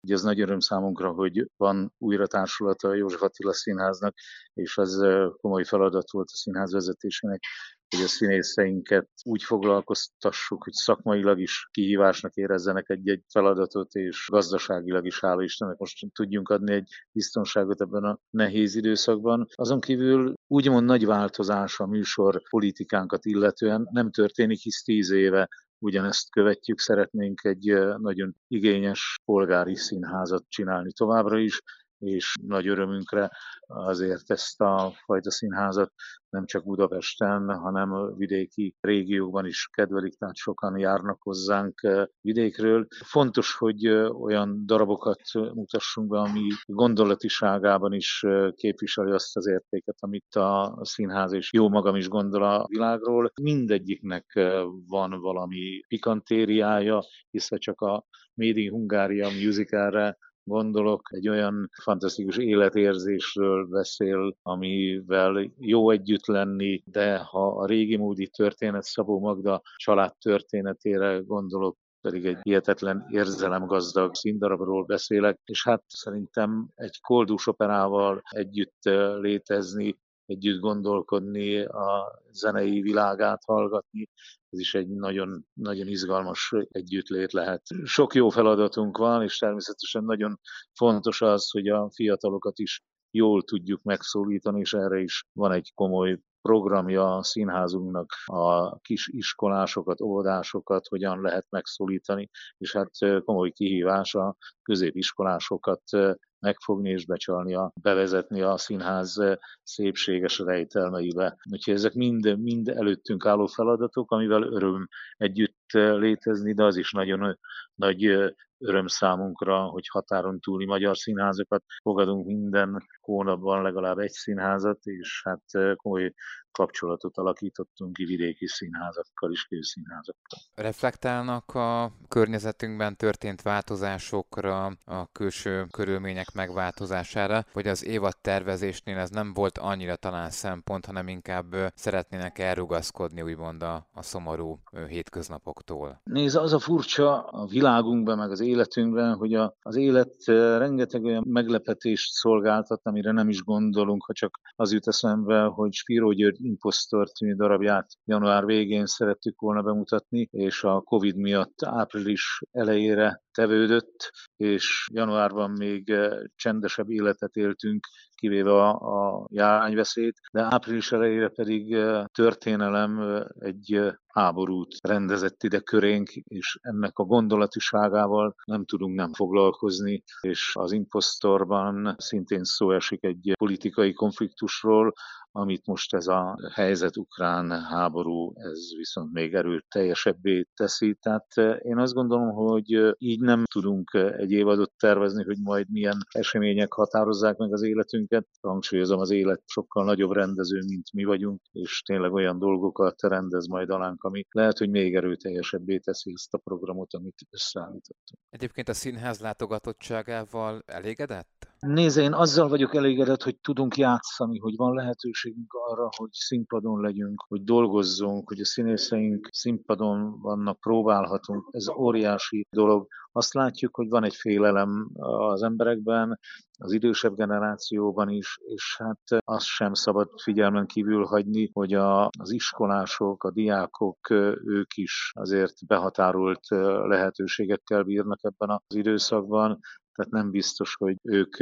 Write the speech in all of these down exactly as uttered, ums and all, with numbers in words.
Ugye ez nagy öröm számunkra, hogy van újra társulata a József Attila Színháznak, és az komoly feladat volt a színház vezetésének, hogy a színészeinket úgy foglalkoztassuk, hogy szakmailag is kihívásnak érezzenek egy-egy feladatot, és gazdaságilag is, hála Istennek, most tudjunk adni egy biztonságot ebben a nehéz időszakban. Azon kívül úgymond nagy változás a műsor politikánkat illetően nem történik, hisz tíz éve ugyanezt követjük, szeretnénk egy nagyon igényes polgári színházat csinálni továbbra is, és nagy örömünkre azért ezt a fajta színházat nem csak Budapesten, hanem a vidéki régiókban is kedvelik, tehát sokan járnak hozzánk vidékről. Fontos, hogy olyan darabokat mutassunk be, ami gondolatiságában is képviseli azt az értéket, amit a színház és jó magam is gondol a világról. Mindegyiknek van valami pikantériája, hiszen csak a Made in Hungária musicalre gondolok, egy olyan fantasztikus életérzésről beszél, amivel jó együtt lenni, de ha a régi módi történet, Szabó Magda család történetére gondolok, pedig egy hihetetlen érzelemgazdag színdarabról beszélek, és hát szerintem egy koldus operával együtt létezni, együtt gondolkodni, a zenei világát hallgatni, ez is egy nagyon, nagyon izgalmas együttlét lehet. Sok jó feladatunk van, és természetesen nagyon fontos az, hogy a fiatalokat is jól tudjuk megszólítani, és erre is van egy komoly programja a színházunknak, a kis iskolásokat, óvodásokat hogyan lehet megszólítani, és hát komoly kihívás a középiskolásokat megfogni és becsalni, a, bevezetni a színház szépséges rejtelmeibe. Úgyhogy ezek mind, mind előttünk álló feladatok, amivel öröm együtt létezni, de az is nagyon nagy öröm számunkra, hogy határon túli magyar színházakat fogadunk, minden hónapban legalább egy színházat, és hát komoly kapcsolatot alakítottunk ki vidéki színházakkal és közszínházakkal. Reflektálnak a környezetünkben történt változásokra, a külső körülmények megváltozására, vagy az évad tervezésnél ez nem volt annyira talán szempont, hanem inkább szeretnének elrugaszkodni úgymond a, a szomorú hétköznapoktól? Nézd, az a furcsa a világunkban, meg az életünkben, hogy a, az élet rengeteg olyan meglepetést szolgáltat, amire nem is gondolunk, ha csak az jut eszembe, hogy Spiró György Impostor című darabját január végén szerettük volna bemutatni, és a Covid miatt április elejére tevődött, és januárban még csendesebb életet éltünk, kivéve a, a járványveszélyt, de április elejére pedig történelem egy háborút rendezett ide körénk, és ennek a gondolatiságával nem tudunk nem foglalkozni, és az Impostorban szintén szó esik egy politikai konfliktusról, amit most ez a helyzet, ukrán háború, ez viszont még erőteljesebbé teszi. Tehát én azt gondolom, hogy így nem tudunk egy évadot tervezni, hogy majd milyen események határozzák meg az életünket. Hangsúlyozom, az élet sokkal nagyobb rendező, mint mi vagyunk, és tényleg olyan dolgokat rendez majd alánk, ami lehet, hogy még erőteljesebbé teszi ezt a programot, amit összeállítottunk. Egyébként a színház látogatottságával elégedett? Nézd, én azzal vagyok elégedett, hogy tudunk játszani, hogy van lehetőségünk arra, hogy színpadon legyünk, hogy dolgozzunk, hogy a színészeink színpadon vannak, próbálhatunk. Ez óriási dolog. Azt látjuk, hogy van egy félelem az emberekben, az idősebb generációban is, és hát azt sem szabad figyelmen kívül hagyni, hogy a, az iskolások, a diákok, ők is azért behatárolt lehetőségekkel bírnak ebben az időszakban. Tehát nem biztos, hogy ők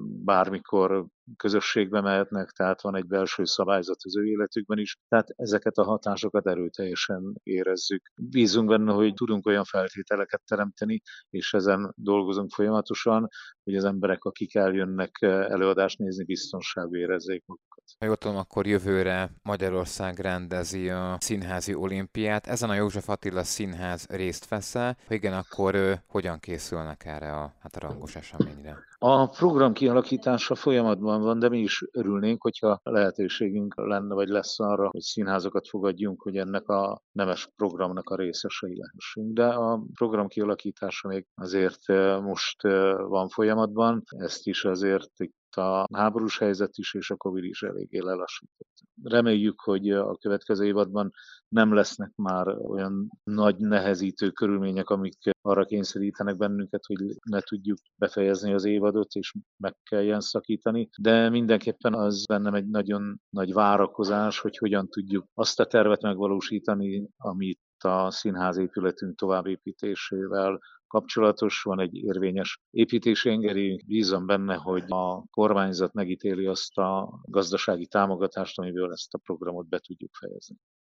bármikor közösségbe mehetnek, tehát van egy belső szabályzat az ő életükben is. Tehát ezeket a hatásokat erőteljesen érezzük. Bízunk benne, hogy tudunk olyan feltételeket teremteni, és ezen dolgozunk folyamatosan, hogy az emberek, akik eljönnek előadást nézni, biztonságban érezzék magukat. Ha jól tudom, akkor jövőre Magyarország rendezi a színházi olimpiát. Ezen a József Attila Színház részt vesz-e? Ha igen, akkor ő, hogyan készülnek erre a, hát a rangos eseményre? A program kialakítása folyamatban van, de mi is örülnénk, hogyha lehetőségünk lenne, vagy lesz arra, hogy színházakat fogadjunk, hogy ennek a nemes programnak a részesei lehessünk. De a program kialakítása még azért most van folyamatban, ezt is azért itt itt a háborús helyzet is és a Covid is eléggé lelassított. Reméljük, hogy a következő évadban nem lesznek már olyan nagy nehezítő körülmények, amik arra kényszerítenek bennünket, hogy ne tudjuk befejezni az évadot, és meg kelljen szakítani, de mindenképpen az bennem egy nagyon nagy várakozás, hogy hogyan tudjuk azt a tervet megvalósítani, amit a színházépületünk továbbépítésével kapcsolatos, van egy érvényes építési engedély. Bízom benne, hogy a kormányzat megítéli azt a gazdasági támogatást, amiből ezt a programot be tudjuk fejezni.